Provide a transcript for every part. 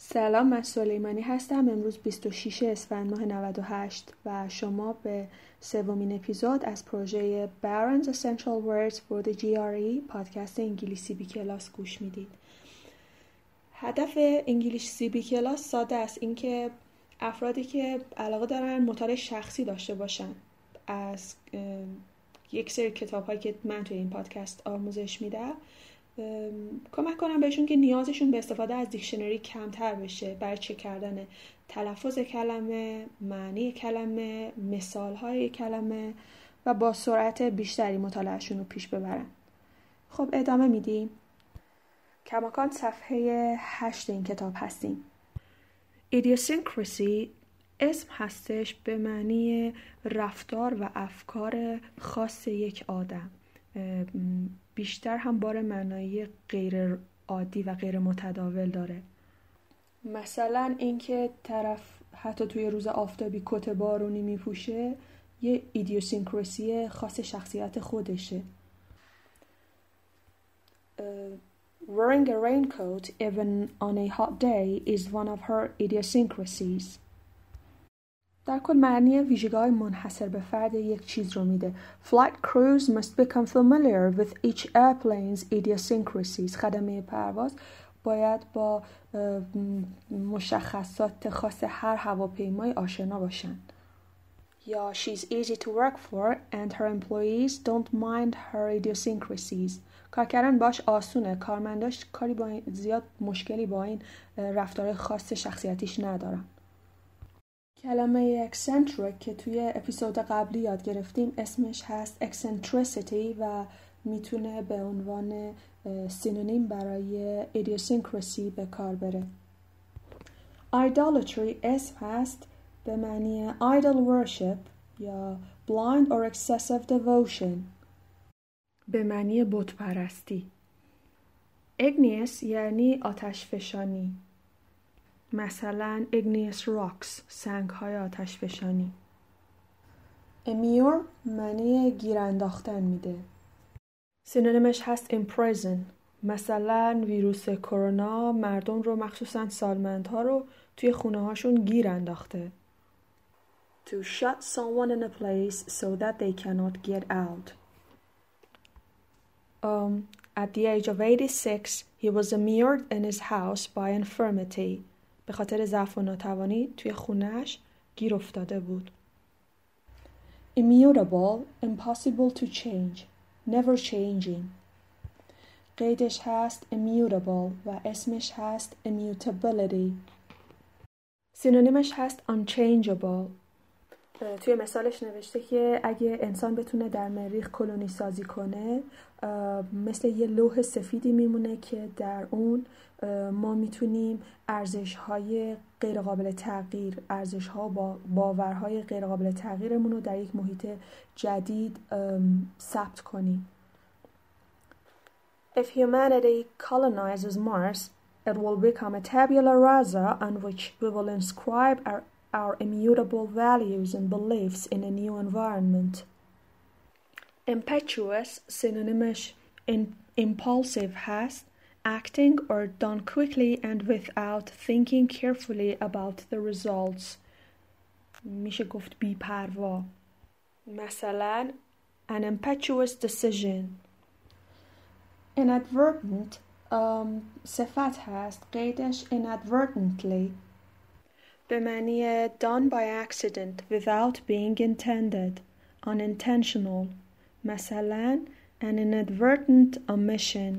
سلام، من سلیمانی هستم. امروز 26 اسفند ماه 98 و شما به سومین اپیزود از پروژه Barron's Essential Words for the GRE پادکست انگلیسی بی کلاس گوش میدید. هدف انگلیسی بی کلاس ساده است، اینکه افرادی که علاقه دارن مطالعه شخصی داشته باشن از یک سری کتاب‌هایی که من توی این پادکست آموزش میدم کمک کنم بهشون که نیازشون به استفاده از دیکشنری کمتر بشه برای چک کردن تلفظ کلمه، معنی کلمه، مثال‌های کلمه و با سرعت بیشتری مطالعهشون رو پیش ببرن. خب ادامه میدیم. کماکان صفحه 8 این کتاب هستیم. Idiosyncrasy اسم هستش به معنی رفتار و افکار خاص یک آدم. بیشتر هم بار معنایی غیر عادی و غیر متداول داره. مثلا اینکه طرف حتی توی روز آفتابی کت بارونی میپوشه یه ایدیوسینکراسی خاص شخصیت خودشه. Wearing a raincoat even on a hot day is one of her idiosyncrasies. در کل معنی ویژگی‌های منحصر به فرد یک چیز رو میده. Flight crews must become familiar with each airplane's idiosyncrasies. خدمه پرواز باید با مشخصات خاص هر هواپیمای آشنا باشن. یا she's easy to work for and her employees don't mind her idiosyncrasies. کار کردن باش آسونه، کارمنداش کاری با زیاد مشکلی با این رفتار خاص شخصیتیش ندارن. کلمه eccentric که توی اپیزود قبلی یاد گرفتیم اسمش هست eccentricity و میتونه به عنوان سینونیم برای idiosyncrasy به کار بره. Idolatry اسم هست به معنی idol worship یا blind or excessive devotion به معنی بت پرستی. Igneous یعنی آتش فشانی، مثلا igneous rocks سنگ‌های آتش فشانی. Immure معنی گیر انداختن میده. سینونیمش هست imprison. مثلا ویروس کرونا مردم رو مخصوصا سالمندها رو توی خونه هاشون گیر انداخته. To shut someone in a place so that they cannot get out. At the age of 86 he was immured in his house by infirmity. به خاطر ضعف و ناتوانی توی خونه‌اش گیر افتاده بود. Immutable, impossible to change, never changing. قیدش هست immutable و اسمش هست immutability. سینونیمش هست unchangeable. توی مثالش نوشته که اگه انسان بتونه در مریخ کلونی سازی کنه مثل یه لوح سفیدی میمونه که در اون ما میتونیم ارزش‌های غیر قابل تغییر، ارزش‌ها و باورهای غیر قابل تغییرمون رو در یک محیط جدید ثبت کنیم. If humanity colonizes Mars, it will become a tabula rasa on which we will inscribe our immutable values and beliefs in a new environment. Impetuous synonymous impulsive هست acting or done quickly and without thinking carefully about the results. میشه گفت بی‌پروا. مثلا an impetuous decision. Inadvertent صفت هست، قیدش inadvertently به معنی done by accident without being intended, unintentional. مثلا an inadvertent omission.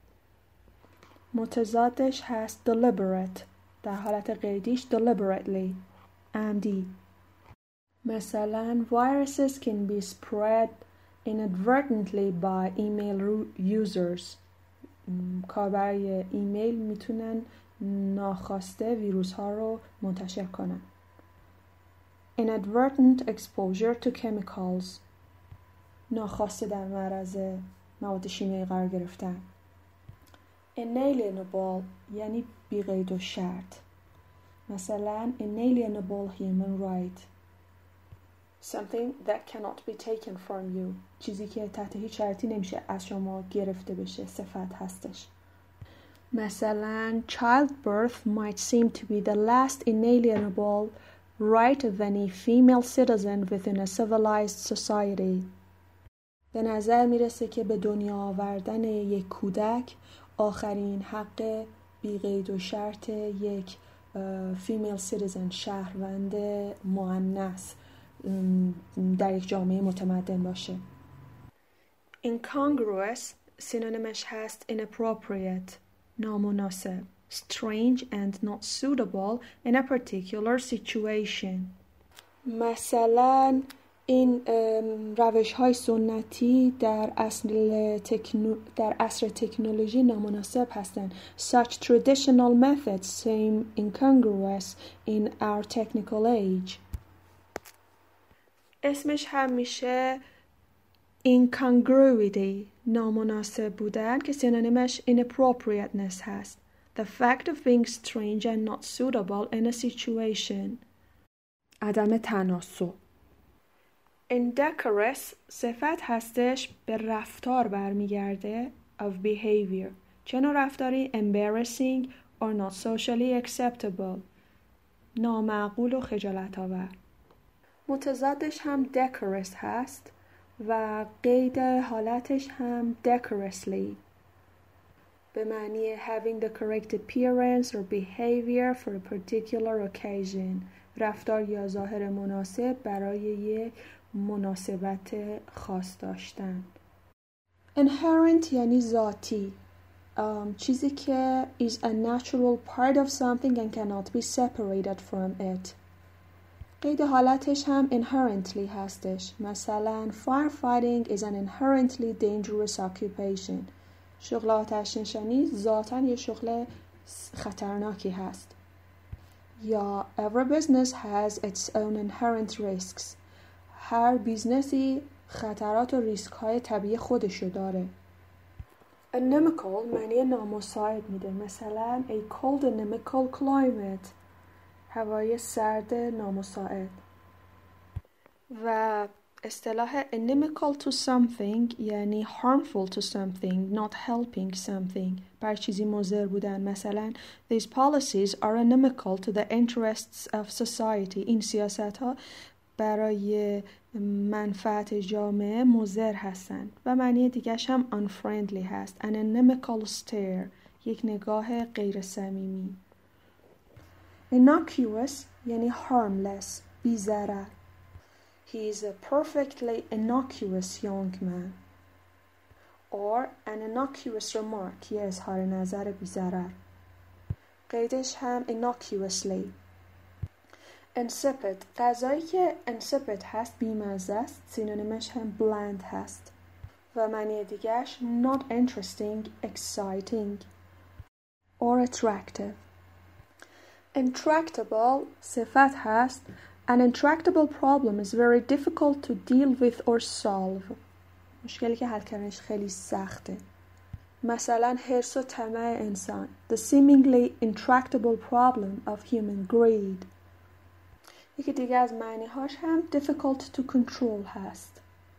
متضادش هست deliberate، در حالت قیدیش deliberately، عمدی. مثلا viruses can be spread inadvertently by email users. کاربرای ایمیل میتونن ناخواسته ویروس ها رو منتشر کنن. Inadvertent exposure to chemicals. ناخواسته در معرض مواد شیمیایی قرار گرفتن. Inalienable یعنی بی قید و شرط. مثلا inalienable human right. Something that cannot be taken from you. چیزی که تحت هیچ شرطی نمیشه از شما گرفته بشه، صفت هستش. مثلا childbirth might seem to be the last inalienable right of any female citizen within a civilized society. به نظر میرسه که به دنیا آوردن یک کودک آخرین حق بی‌قید و شرط یک female citizen شهروند مؤنث در یک جامعه متمدن باشه. Incongruous سینونیمش هست inappropriate نامناسب strange and not suitable in a particular situation. مثلا این روش‌های سنتی در عصر تکنولوژی نامناسب هستند. Such traditional methods seem incongruous in our technical age. اسمش هم میشه incongruity نامناسب بودن که سینونیمش inappropriateness هست. The fact of being strange and not suitable in a situation. عدم تناسب. Indecorous صفت هستش به رفتار برمیگرده of behavior. چه نوع رفتاری؟ embarrassing or not socially acceptable. نامعقول و خجالت آور. متضادش هم decorous هست و قید حالتش هم decorously به معنی having the correct appearance or behavior for a particular occasion. رفتار یا ظاهر مناسب برای یک مناسبت خاص داشتن. Inherent یعنی ذاتی، چیزی که is a natural part of something and cannot be separated from it. قید حالتش هم inherently هستش. مثلا firefighting is an inherently dangerous occupation. شغل آتش نشانی ذاتاً یه شغل خطرناکی هست. یا every business has its own inherent risks. هر بیزنسی خطرات و ریسک های طبیعی خودشو داره. Inimical معنی نامساعد میده. مثلا a cold inimical climate هوای سرد نامساعد. و اصطلاح inimical to something یعنی harmful to something, not helping something. بر چیزی مضر بودن. مثلا these policies are inimical to the interests of society. این سیاست ها برای منفعت جامعه مضر هستند. و معنی دیگرش هم unfriendly هست. An inimical stare یک نگاه غیر صمیمی. Innocuous یعنی harmless بی ضرر. He is a perfectly innocuous young man. Or an innocuous remark یه اظهار نظر بی ضرر. قیدش هم innocuously. Insipid غذایی که insipid هست بی‌مزه است سینونیمش هم bland هست و معنی دیگرش not interesting, exciting or attractive. Intractable صفت هست. An intractable problem is very difficult to deal with or solve. مشکلی که حل کردنش خیلی سخته. مثلا حرص و طمع انسان. The seemingly intractable problem of human greed. یکی دیگه از معنی‌هاش هم difficult to control هست.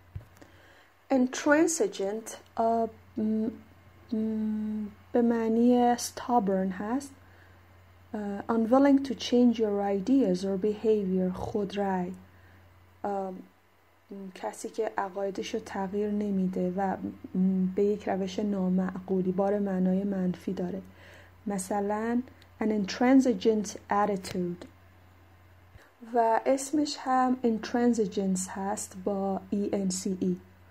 Intransigent به معنی stubborn هست. Unwilling to change your ideas or behavior خودرأی. کسی که عقایدش رو تغییر نمیده و به یک روش نامعقولی بار معنای منفی داره. مثلا an intransigent attitude. و اسمش هم intransigence هست با ENCE.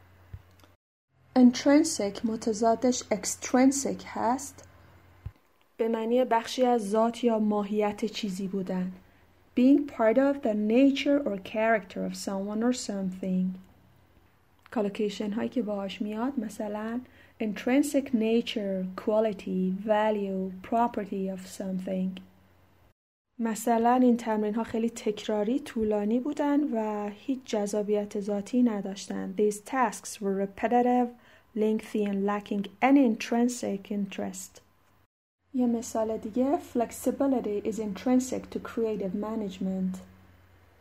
Intrinsic متضادش extrinsic هست به معنی بخشی از ذات یا ماهیت چیزی بودن. Being part of the nature or character of someone or something. کالوکیشن هایی که باهاش میاد مثلا intrinsic nature, quality, value, property of something. مثلا این تمرین ها خیلی تکراری طولانی بودن و هیچ جذابیت ذاتی نداشتن. These tasks were repetitive, lengthy and lacking any intrinsic interest. یه مثال دیگه flexibility is intrinsic to creative management.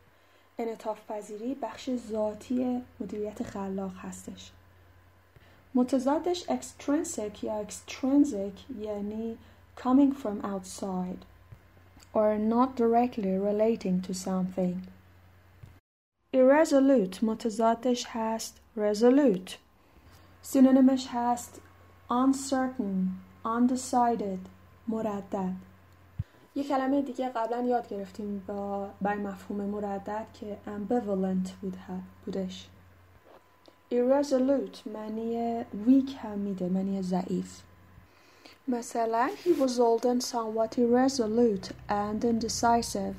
انعطاف پذیری بخش ذاتی مدیریت خلاق هستش. متضادش extrinsic یا extrinsic یعنی coming from outside or not directly relating to something. irresolute متضادش هست resolute. سینونیمش هست uncertain, undecided, مردد. یه کلمه دیگه قبلا یاد گرفتیم برای مفهوم مردد که ambivalent بودش. irresolute معنی weak هم میده، معنی ضعیف. مثلا he was old and somewhat irresolute and indecisive.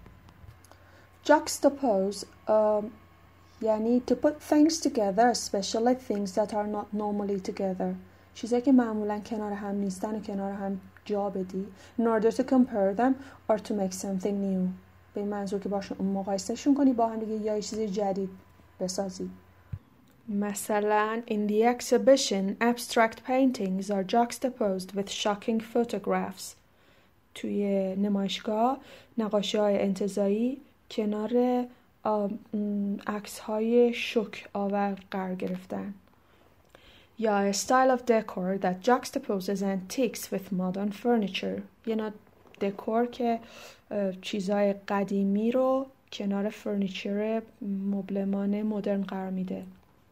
juxtapose یعنی to put things together, especially things that are not normally together. چیزایی که معمولا کنار هم نیستن و کنار هم جا بدی in order to compare them or to make something new. به این منظور که باشون مقایسهشون کنی با هم دیگه یا یه چیز جدید بسازی. مثلا in the exhibition abstract paintings are juxtaposed with shocking photographs. توی نمایشگاه نقاشی‌های انتزاعی کنار عکس‌های شوک آور قرار گرفتن. یا a style of decor that juxtaposes antiques with modern furniture. یه نوع دکور که چیزای قدیمی رو کنار فرنیچر مبلمان مدرن قرار میده.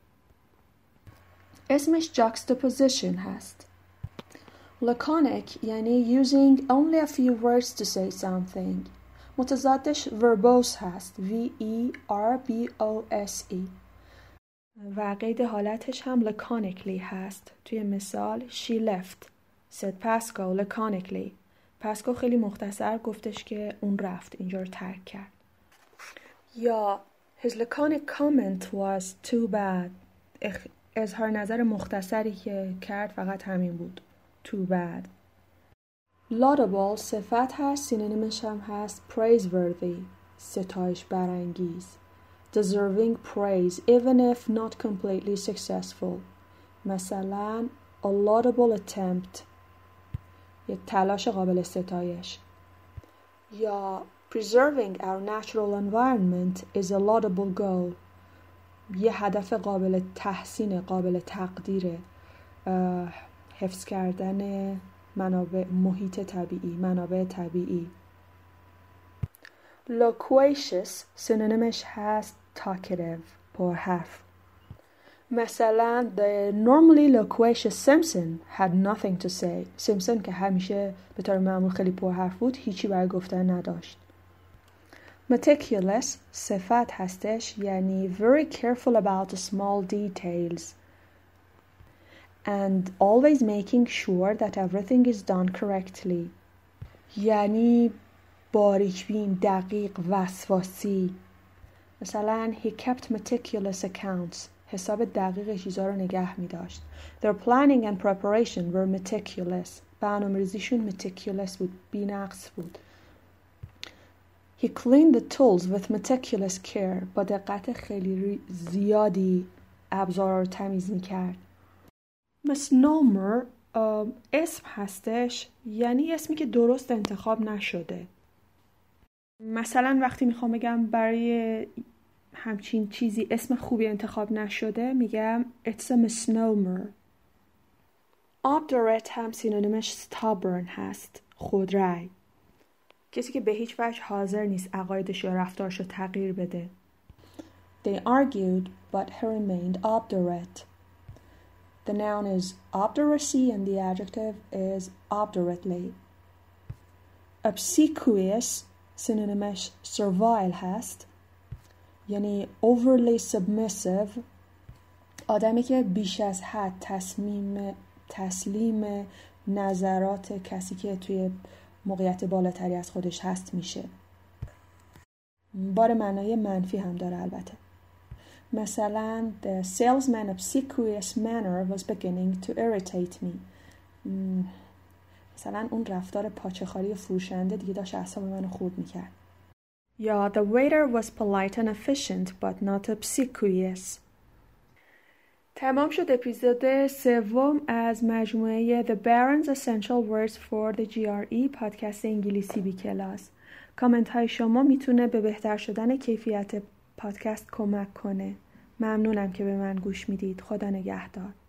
اسمش juxtaposition هست. laconic یعنی using only a few words to say something. متضادش verbose هست. verbose. و قید حالتش هم laconically هست. توی مثال she left said Pasco laconically. پاسکو خیلی مختصر گفتش که اون رفت، اینجا رو ترک کرد. یا his laconic comment was too bad. اظهار نظر مختصری که کرد فقط همین بود. too bad. laudable صفت هست، سینونیمش هم هست praiseworthy، ستایش برانگیز. deserving praise even if not completely successful. مثلا a laudable attempt، یه تلاش قابل ستایش. یا preserving our natural environment is a laudable goal. یه هدف قابل تحسین، قابل تقدیره. حفظ کردن محیط طبیعی، منابع طبیعی. loquacious سینونیمش هست talkative، پرحرف. مثلا the normally loquacious Simpson had nothing to say. سیمپسون که همیشه به طور معمول خیلی پرحرف بود هیچی برای گفتن نداشت. meticulous صفت هستش، یعنی very careful about the small details and always making sure that everything is done correctly. یعنی باریک بین، دقیق، وسواسی. مثلا he kept meticulous accounts. حساب دقیق چیزا رو نگه می داشت. Their planning and preparation were meticulous. برنامه‌ریزیشون meticulous بود، بی‌نقص بود. He cleaned the tools with meticulous care. با دقت خیلی زیادی ابزارا رو تمیز می کرد. misnomer اسم هستش، یعنی اسمی که درست انتخاب نشده. مثلا وقتی میخوام بگم برای همچین چیزی اسم خوبی انتخاب نشده میگم it's a misnomer. obdurate هم سینونیمش stubborn هست، خودرأی. کسی که به هیچ وجه حاضر نیست عقایدش یا رفتارش رو تغییر بده. They argued but he remained obdurate. The noun is obduracy and the adjective is obdurately. obsequious سینونیمش servile هست، یعنی overly submissive، آدمی که بیش از حد تسلیم نظرات کسی که توی موقعیت بالاتری از خودش هست میشه. بار معنای منفی هم داره البته. مثلا the salesman's obsequious manner was beginning to irritate me. مثلا اون رفتار پاچه‌خواری فروشنده دیگه داشت اعصاب منو خورد میکرد. یا the waiter was polite and efficient but not obsequious. تمام شد اپیزود سوم از مجموعه The Barron's Essential Words for the GRE پادکست انگلیسی بی کلاس. کامنت های شما میتونه به بهتر شدن کیفیت پادکست کمک کنه. ممنونم که به من گوش میدید. خدا نگهدار.